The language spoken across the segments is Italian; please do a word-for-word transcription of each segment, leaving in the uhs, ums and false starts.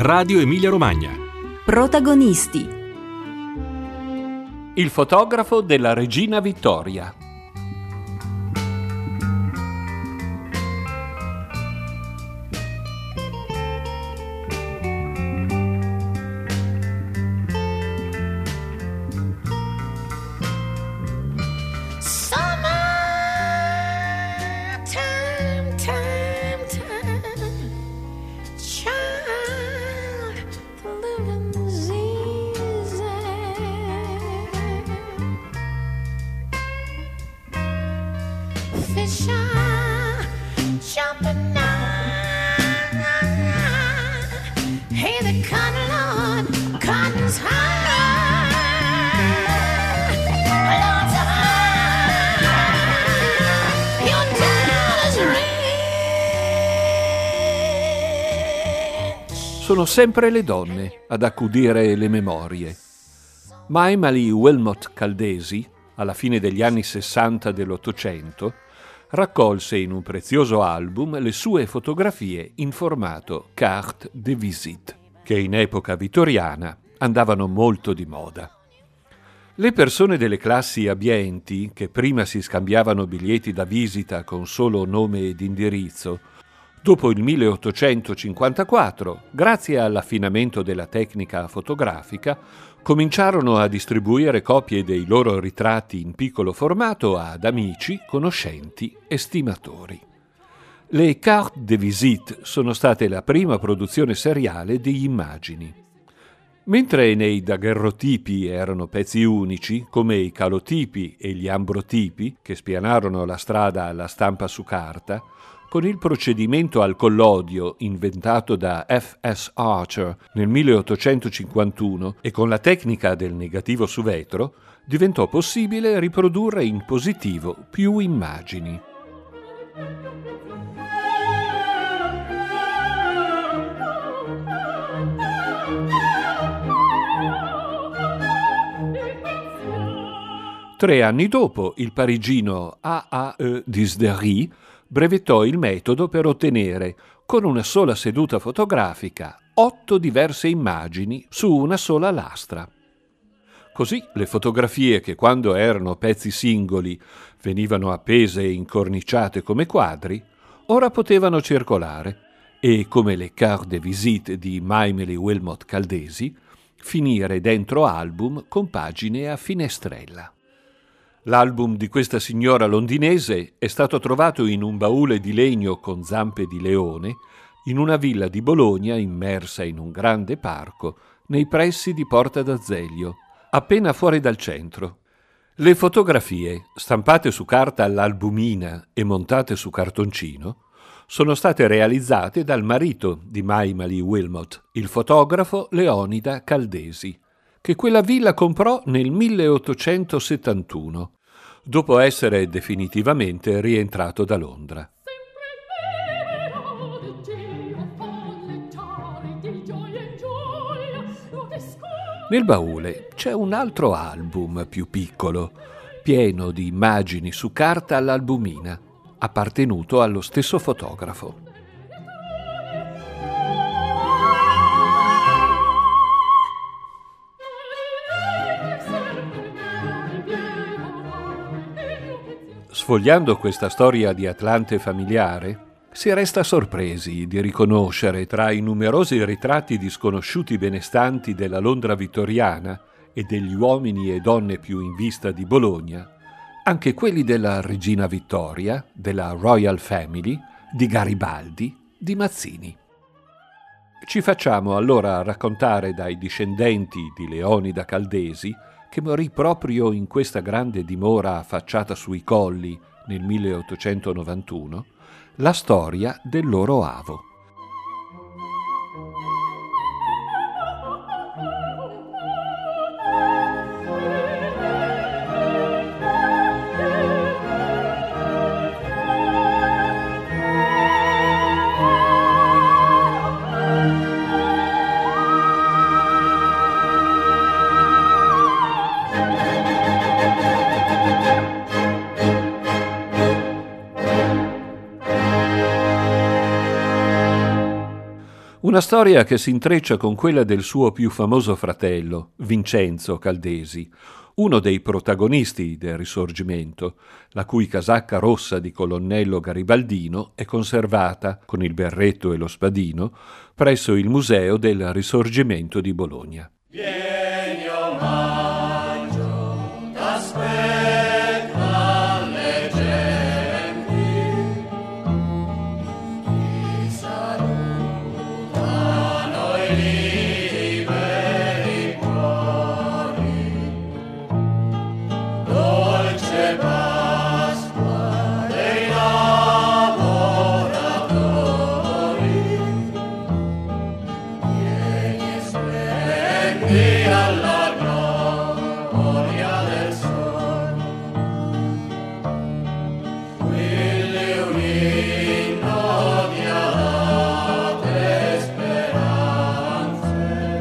Radio Emilia Romagna. Protagonisti. Il fotografo della Regina Vittoria. Sono sempre le donne ad accudire le memorie. Maimali Wilmot Caldesi, alla fine degli anni sessanta dell'Ottocento, raccolse in un prezioso album le sue fotografie in formato carte de visite, che in epoca vittoriana andavano molto di moda. Le persone delle classi abbienti, che prima si scambiavano biglietti da visita con solo nome ed indirizzo, dopo il milleottocentocinquantaquattro, grazie all'affinamento della tecnica fotografica, cominciarono a distribuire copie dei loro ritratti in piccolo formato ad amici, conoscenti e stimatori. Le carte de visite sono state la prima produzione seriale di immagini. Mentre nei daguerrotipi erano pezzi unici, come i calotipi e gli ambrotipi, che spianarono la strada alla stampa su carta, con il procedimento al collodio inventato da F S Archer nel milleottocentocinquantuno e con la tecnica del negativo su vetro, diventò possibile riprodurre in positivo più immagini. Tre anni dopo, il parigino A A E Disdery brevettò il metodo per ottenere, con una sola seduta fotografica, otto diverse immagini su una sola lastra. Così le fotografie, che quando erano pezzi singoli venivano appese e incorniciate come quadri, ora potevano circolare e, come le carte de visite di Maimali Wilmot Caldesi, finire dentro album con pagine a finestrella. L'album di questa signora londinese è stato trovato in un baule di legno con zampe di leone in una villa di Bologna immersa in un grande parco nei pressi di Porta d'Azeglio, appena fuori dal centro. Le fotografie, stampate su carta all'albumina e montate su cartoncino, sono state realizzate dal marito di Maimali Wilmot, il fotografo Leonida Caldesi, che quella villa comprò nel milleottocentosettantuno, dopo essere definitivamente rientrato da Londra. Nel baule c'è un altro album più piccolo, pieno di immagini su carta all'albumina, appartenuto allo stesso fotografo. Sfogliando questa storia di Atlante familiare, si resta sorpresi di riconoscere tra i numerosi ritratti di sconosciuti benestanti della Londra vittoriana e degli uomini e donne più in vista di Bologna, anche quelli della Regina Vittoria, della Royal Family, di Garibaldi, di Mazzini. Ci facciamo allora raccontare dai discendenti di Leonida Caldesi, che morì proprio in questa grande dimora affacciata sui colli nel milleottocentonovantuno, la storia del loro avo. Una storia che si intreccia con quella del suo più famoso fratello, Vincenzo Caldesi, uno dei protagonisti del Risorgimento, la cui casacca rossa di colonnello garibaldino è conservata, con il berretto e lo spadino, presso il Museo del Risorgimento di Bologna. Vieni, o maggio, t'aspetta le genti, ti salutano i liberi cuori, dolce Pasqua dei lavoratori, vieni e splendi alla gloria del sol, quelli un inno di alate speranze,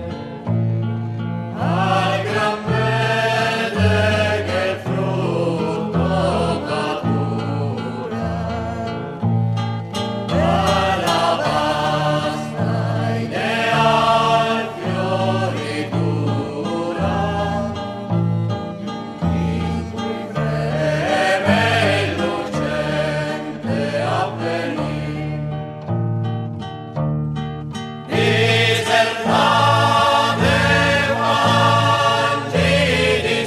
al gran verde che il frutto cattura, alla vasta ideal fioritura, in cui freme il lucente avvenir, disertate quanti di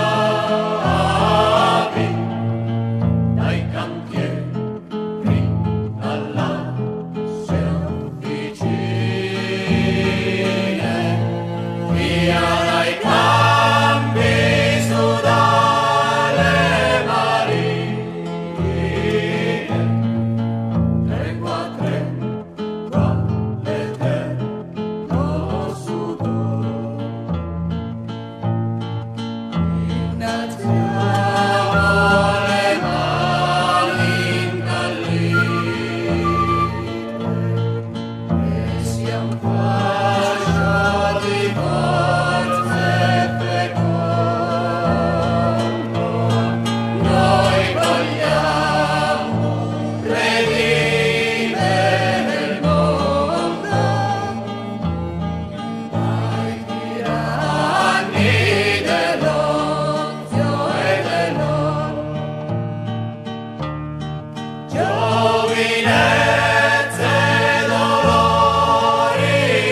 schiavi, dai cantieri all'asse officine, via dai campi su dalle marine, tregua a tregua l'eterno sudor, innalziamo le mani incallite e siam fascio di forze fecondo, noi vogliamo redimere il mondo dai tiranni dell'ozio e dell'oro. Giovinezze, dolori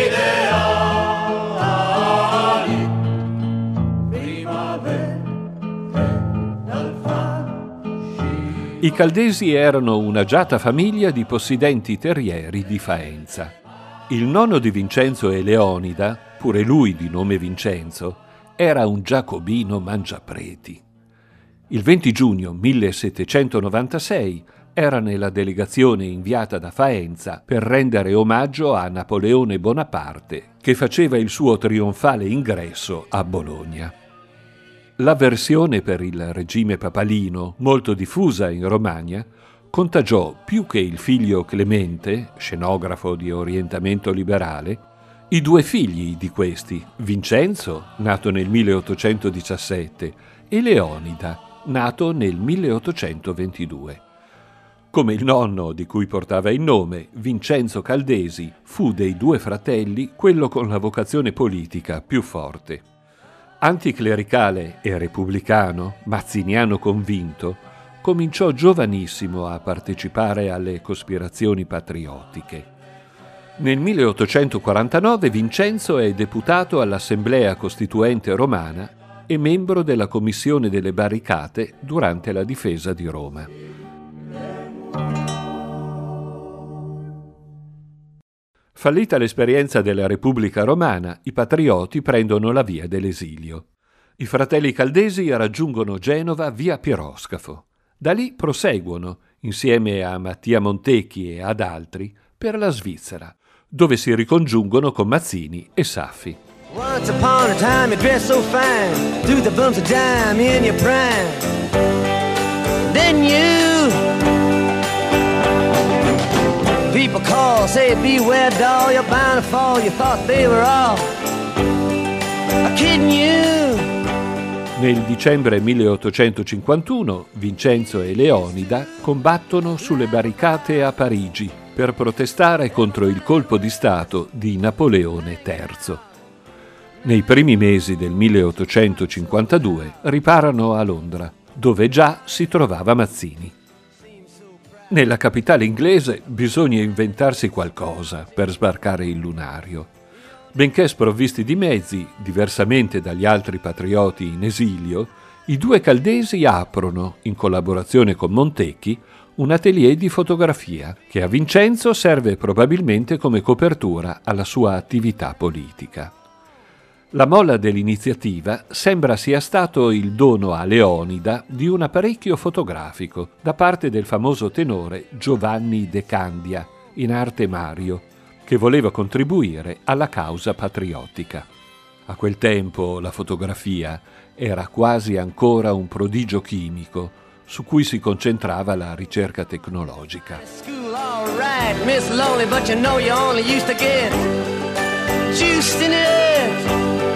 ideali, primavere dal fascino. I Caldesi erano un'agiata famiglia di possidenti terrieri di Faenza. Il nonno di Vincenzo e Leonida, pure lui di nome Vincenzo, era un giacobino mangiapreti. Il venti giugno millesettecentonovantasei era nella delegazione inviata da Faenza per rendere omaggio a Napoleone Bonaparte, che faceva il suo trionfale ingresso a Bologna. L'avversione per il regime papalino, molto diffusa in Romagna, contagiò più che il figlio Clemente, scenografo di orientamento liberale, i due figli di questi, Vincenzo, nato nel milleottocentodiciassette, e Leonida, nato nel milleottocentoventidue. Come il nonno di cui portava il nome, Vincenzo Caldesi fu dei due fratelli quello con la vocazione politica più forte. Anticlericale e repubblicano, mazziniano convinto, cominciò giovanissimo a partecipare alle cospirazioni patriottiche. Nel milleottocentoquarantanove Vincenzo è deputato all'Assemblea Costituente Romana e membro della Commissione delle Barricate durante la difesa di Roma. Fallita l'esperienza della Repubblica Romana, i patrioti prendono la via dell'esilio. I fratelli Caldesi raggiungono Genova via Piroscafo. Da lì proseguono, insieme a Mattia Montecchi e ad altri, per la Svizzera, dove si ricongiungono con Mazzini e Saffi. Once upon a time you dressed so fine, threw the bumps of dime in your prime. Then you people call, say beware doll, you're bound to fall, you thought they were all kidding you. Nel dicembre milleottocentocinquantuno Vincenzo e Leonida combattono sulle barricate a Parigi, per protestare contro il colpo di Stato di Napoleone terzo. Nei primi mesi del milleottocentocinquantadue riparano a Londra, dove già si trovava Mazzini. Nella capitale inglese bisogna inventarsi qualcosa per sbarcare il lunario. Benché sprovvisti di mezzi, diversamente dagli altri patrioti in esilio, i due caldesi aprono, in collaborazione con Montecchi, un atelier di fotografia che a Vincenzo serve probabilmente come copertura alla sua attività politica. La molla dell'iniziativa sembra sia stato il dono a Leonida di un apparecchio fotografico da parte del famoso tenore Giovanni De Candia, in arte Mario, che voleva contribuire alla causa patriottica. A quel tempo la fotografia era quasi ancora un prodigio chimico su cui si concentrava la ricerca tecnologica. School, all right, Miss Lonely, but you know you only used to get juiced in it.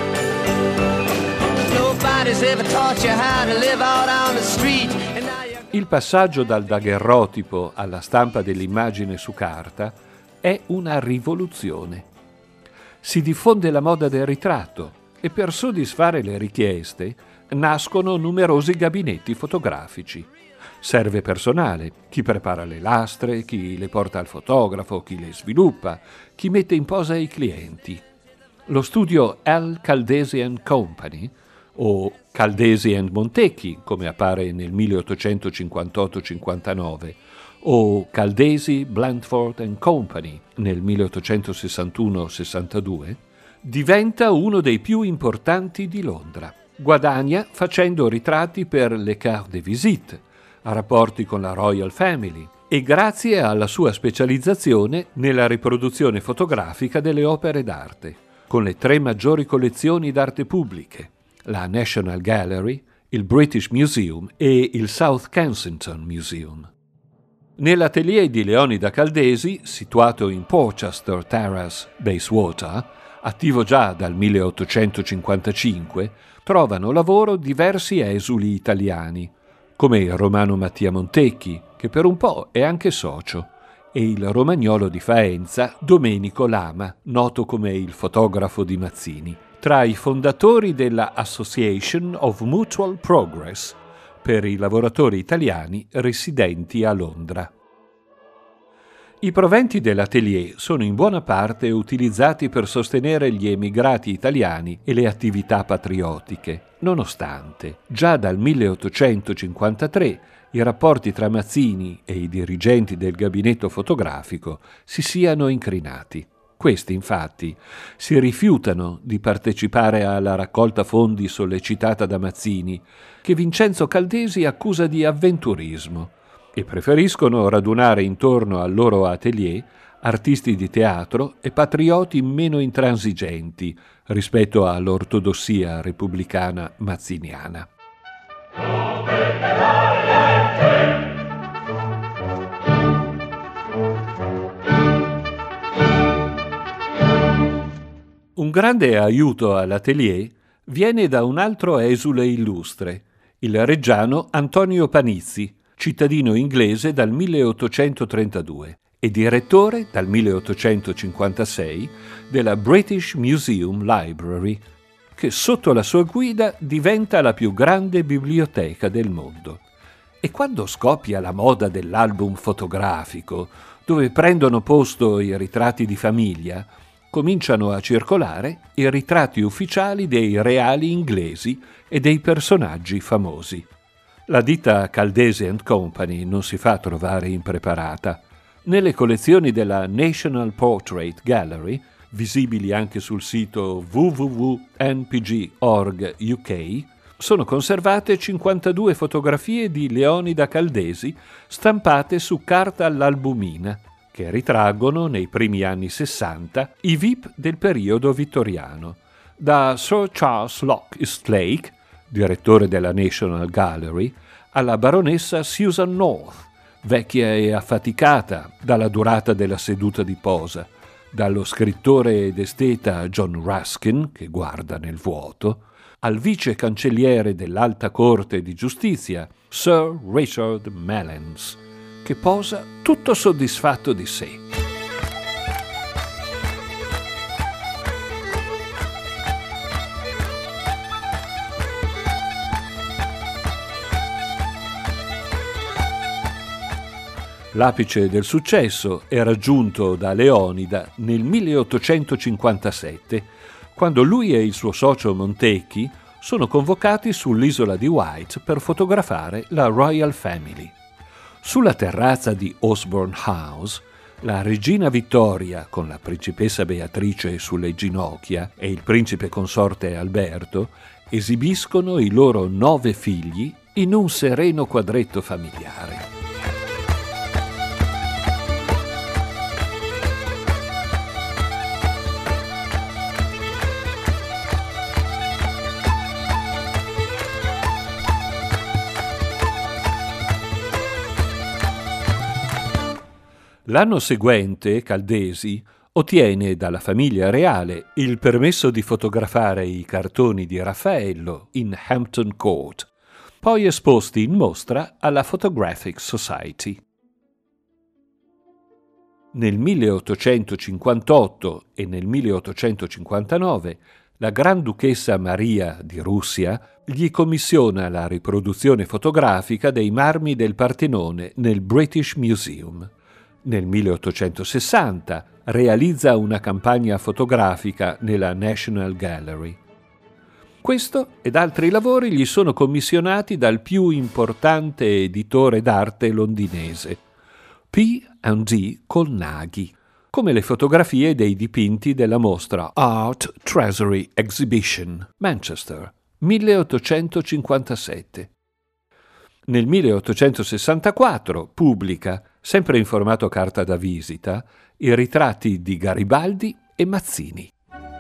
Nobody's ever taught you how to live out on the street. And now you're... Il passaggio dal daguerrotipo alla stampa dell'immagine su carta è una rivoluzione. Si diffonde la moda del ritratto e per soddisfare le richieste nascono numerosi gabinetti fotografici. Serve personale, chi prepara le lastre, chi le porta al fotografo, chi le sviluppa, chi mette in posa i clienti. Lo studio L. Caldesi and Company, o Caldesi and Montecchi, come appare nel milleottocentocinquantotto cinquantanove, o Caldesi, Blandford and Company nel milleottocentosessantuno sessantadue, diventa uno dei più importanti di Londra. Guadagna facendo ritratti per le carte de visite, a rapporti con la Royal Family e grazie alla sua specializzazione nella riproduzione fotografica delle opere d'arte, con le tre maggiori collezioni d'arte pubbliche, la National Gallery, il British Museum e il South Kensington Museum. Nell'atelier di Leonida Caldesi, situato in Porchester Terrace, Bayswater, attivo già dal milleottocentocinquantacinque, trovano lavoro diversi esuli italiani, come il romano Mattia Montecchi, che per un po' è anche socio, e il romagnolo di Faenza Domenico Lama, noto come il fotografo di Mazzini, tra i fondatori della Association of Mutual Progress per i lavoratori italiani residenti a Londra. I proventi dell'atelier sono in buona parte utilizzati per sostenere gli emigrati italiani e le attività patriottiche, nonostante già dal milleottocentocinquantatré i rapporti tra Mazzini e i dirigenti del gabinetto fotografico si siano incrinati. Questi, infatti, si rifiutano di partecipare alla raccolta fondi sollecitata da Mazzini, che Vincenzo Caldesi accusa di avventurismo, e preferiscono radunare intorno al loro atelier artisti di teatro e patrioti meno intransigenti rispetto all'ortodossia repubblicana mazziniana. Un grande aiuto all'atelier viene da un altro esule illustre, il reggiano Antonio Panizzi, cittadino inglese dal milleottocentotrentadue e direttore dal milleottocentocinquantasei della British Museum Library, che sotto la sua guida diventa la più grande biblioteca del mondo. E quando scoppia la moda dell'album fotografico, dove prendono posto i ritratti di famiglia, cominciano a circolare i ritratti ufficiali dei reali inglesi e dei personaggi famosi. La ditta Caldesi and Company non si fa trovare impreparata. Nelle collezioni della National Portrait Gallery, visibili anche sul sito w w w punto n p g punto org u k, sono conservate cinquantadue fotografie di Leonida Caldesi stampate su carta all'albumina, che ritraggono nei primi anni sessanta i V I P del periodo vittoriano, da Sir Charles Locke Eastlake, direttore della National Gallery, alla baronessa Susan North, vecchia e affaticata dalla durata della seduta di posa, dallo scrittore ed esteta John Ruskin, che guarda nel vuoto, al vice cancelliere dell'Alta Corte di Giustizia, Sir Richard Mellens, che posa tutto soddisfatto di sé. L'apice del successo è raggiunto da Leonida nel milleottocentocinquantasette, quando lui e il suo socio Montecchi sono convocati sull'isola di Wight per fotografare la Royal Family. Sulla terrazza di Osborne House, la regina Vittoria, con la principessa Beatrice sulle ginocchia, e il principe consorte Alberto esibiscono i loro nove figli in un sereno quadretto familiare. L'anno seguente Caldesi ottiene dalla famiglia reale il permesso di fotografare i cartoni di Raffaello in Hampton Court, poi esposti in mostra alla Photographic Society. Nel milleottocentocinquantotto e nel milleottocentocinquantanove la Granduchessa Maria di Russia gli commissiona la riproduzione fotografica dei marmi del Partenone nel British Museum. Nel milleottocentosessanta realizza una campagna fotografica nella National Gallery. Questo ed altri lavori gli sono commissionati dal più importante editore d'arte londinese, P and D Colnaghi, come le fotografie dei dipinti della mostra Art Treasury Exhibition, Manchester, milleottocentocinquantasette. Nel milleottocentosessantaquattro pubblica, sempre in formato carta da visita, i ritratti di Garibaldi e Mazzini.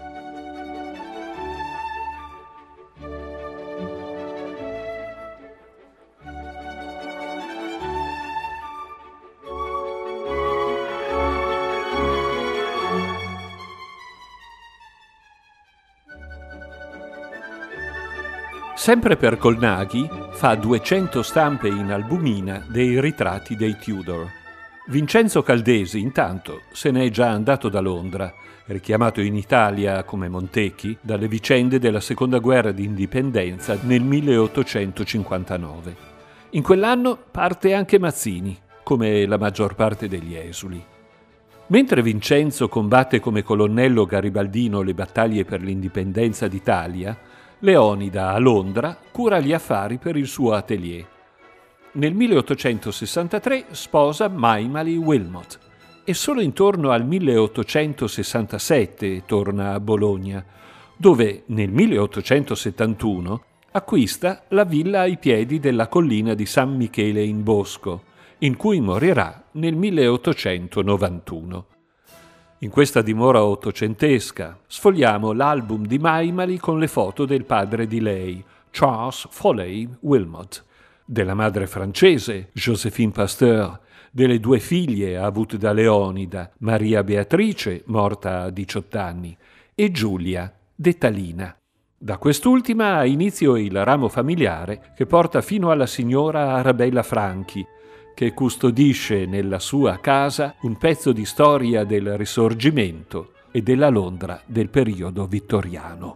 Sempre per Colnaghi fa duecento stampe in albumina dei ritratti dei Tudor. Vincenzo Caldesi, intanto, se n'è già andato da Londra, richiamato in Italia come Montecchi dalle vicende della seconda guerra d'indipendenza nel milleottocentocinquantanove. In quell'anno parte anche Mazzini, come la maggior parte degli esuli. Mentre Vincenzo combatte come colonnello garibaldino le battaglie per l'indipendenza d'Italia, Leonida a Londra cura gli affari per il suo atelier. Nel milleottocentosessantatré sposa Maimali Wilmot e solo intorno al milleottocentosessantasette torna a Bologna, dove nel milleottocentosettantuno acquista la villa ai piedi della collina di San Michele in Bosco, in cui morirà nel milleottocentonovantuno. In questa dimora ottocentesca sfogliamo l'album di Maimali con le foto del padre di lei, Charles Foley Wilmot, della madre francese, Joséphine Pasteur, delle due figlie avute da Leonida, Maria Beatrice, morta a diciotto anni, e Giulia, detta Lina. Da quest'ultima ha inizio il ramo familiare che porta fino alla signora Arabella Franchi, che custodisce nella sua casa un pezzo di storia del Risorgimento e della Londra del periodo vittoriano.